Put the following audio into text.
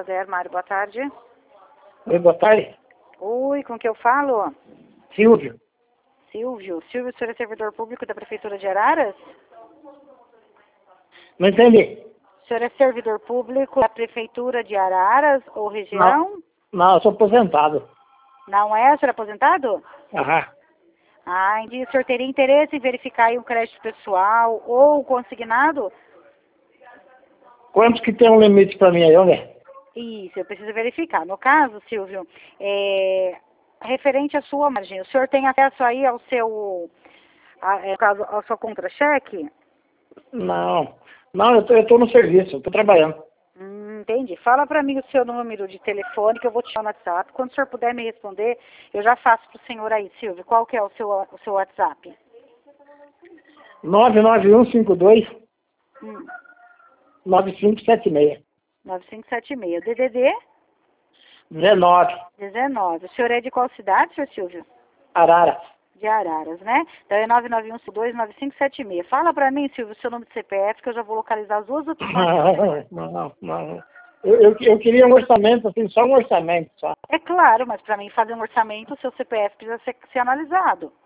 José Armário, boa tarde. Oi, boa tarde. Oi, com que eu falo? Silvio. Silvio, o senhor é servidor público da Prefeitura de Araras? Não entendi. O senhor é servidor público da Prefeitura de Araras ou região? Não, eu sou aposentado. Não é? O senhor é aposentado? Aham. Ah, entendi. O senhor teria interesse em verificar aí um crédito pessoal ou consignado? Quantos que tem um limite para mim aí, né? Isso, eu preciso verificar. No caso, Silvio, referente à sua margem, o senhor tem acesso aí ao seu, ao seu contra-cheque? Não. Não, eu tô no serviço, eu tô trabalhando. Entendi. Fala para mim o seu número de telefone que eu vou te chamar no WhatsApp. Quando o senhor puder me responder, eu já faço para o senhor aí, Silvio. Qual que é o seu WhatsApp? 99152 Hum, 9576. 9576. DDD 19. 19. O senhor é de qual cidade, senhor Silvio? Arara. De Araras, né? Então é 991529576. Fala para mim, Silvio, o seu número de CPF, que eu já vou localizar as duas opções. Não. Eu queria um orçamento, assim, só um orçamento, só. É claro, mas para mim fazer um orçamento, o seu CPF precisa ser analisado.